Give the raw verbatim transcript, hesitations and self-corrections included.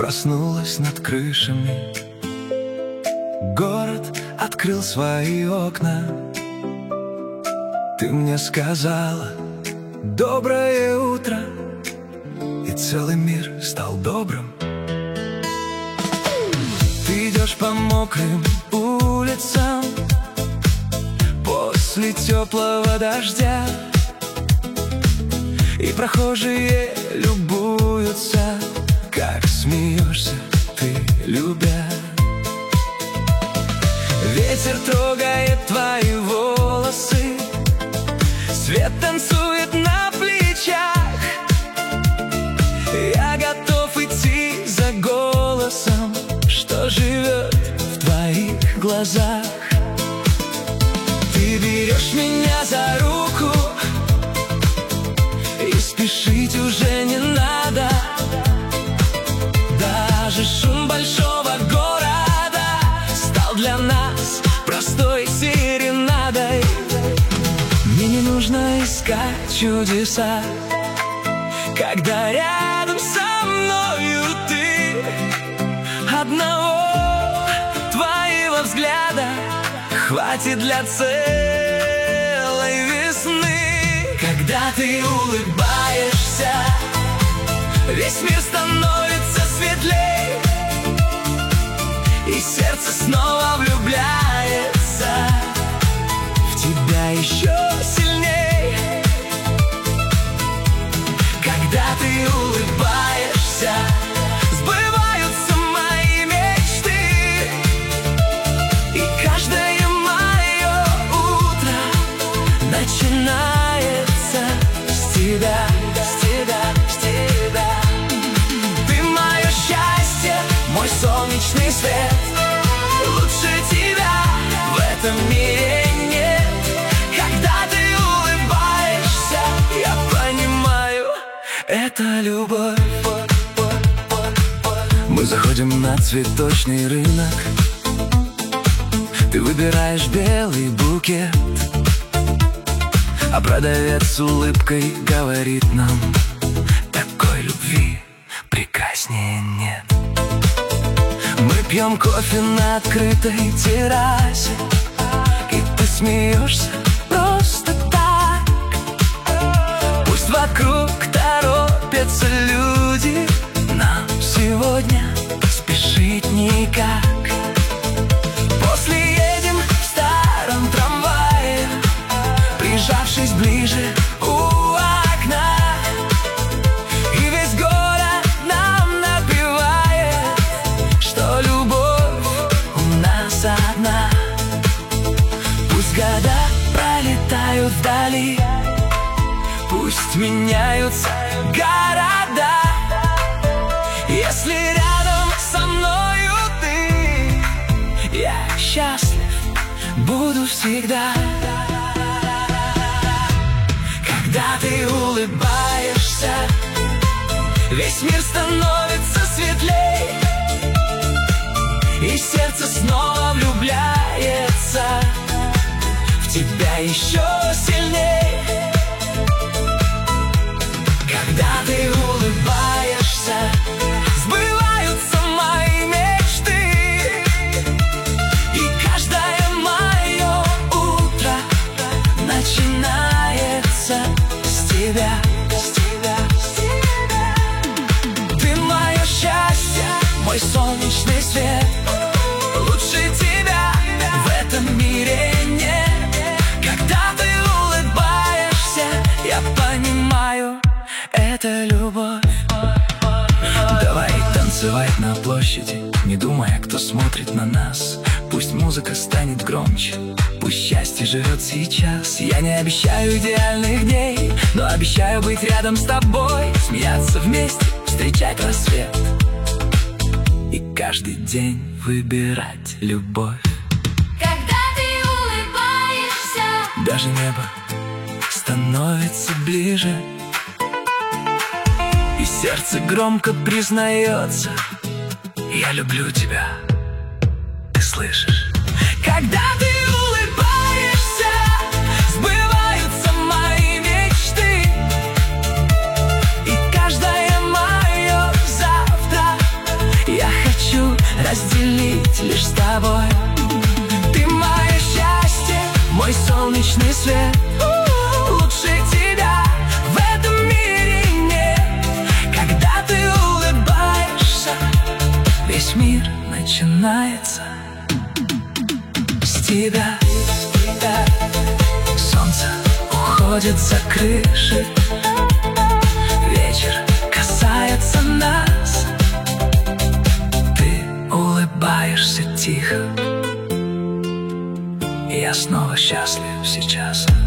проснулась над крышами. Город открыл свои окна. Ты мне сказала доброе утро, и целый мир стал добрым. Ты идешь по мокрым улицам после теплого дождя, и прохожие любуются, как смеешься ты, любя. Ветер трогает твои волосы, свет танцует на плечах. Я готов идти за голосом, что живет в твоих глазах. Ты берешь меня за руку, и спешить уже не надо. Даже шум большого города стал для нас простой серенадой. Мне не нужно искать чудеса, когда рядом со мною ты. Одного твоего взгляда хватит для целой весны. Когда ты улыбаешься, весь мир становится светлей, и сердце снова влюбляется в тебя еще сильней. Когда ты улыбаешься, сбываются мои мечты, и каждое мое утро начинается с тебя, с тебя, с тебя. Ты мое счастье, мой солнечный свет. Лучше тебя в этом мире нет. Когда ты улыбаешься, я понимаю, это любовь. Мы заходим на цветочный рынок. Ты выбираешь белый букет, а продавец с улыбкой говорит нам: такой любви прекраснее нет. Мы пьем кофе на открытой террасе, и ты смеешься просто так. Пусть вокруг торопятся люди, нам сегодня спешить никак. После едем в старом трамвае, прижавшись ближе у окна, и весь город нам напевает, что любовь у нас одна. Пусть года пролетают вдали, пусть меняются города, если рядом со мною ты, я счастлив буду всегда. Когда ты улыбаешься, весь мир становится светлей, и сердце снова влюбляется в тебя еще сильней. Когда ты улыбаешься, сбываются мои мечты, и каждое мое утро начинается с тебя, с тебя, с тебя. Ты мое счастье, мой солнечный свет. Лучше тебя в этом мире нет. Когда ты улыбаешься, я понимаю, это любовь. Давай танцевать на площади, не думая, кто смотрит на нас. Пусть музыка станет громче, пусть счастье живет сейчас. Я не обещаю идеальных дней, но обещаю быть рядом с тобой, смеяться вместе, встречать рассвет, и каждый день выбирать любовь. Когда ты улыбаешься, даже небо становится ближе, и сердце громко признается: я люблю тебя. Ты слышишь? Когда ты улыбаешься, сбываются мои мечты, и каждое мое завтра хочу разделить лишь с тобой. Ты мое счастье, мой солнечный свет. Лучше тебя в этом мире нет. Когда ты улыбаешься, весь мир начинается с тебя. Солнце уходит за крыши, вечер касается нас. Ты улыбаешься тихо, и я снова счастлив сейчас.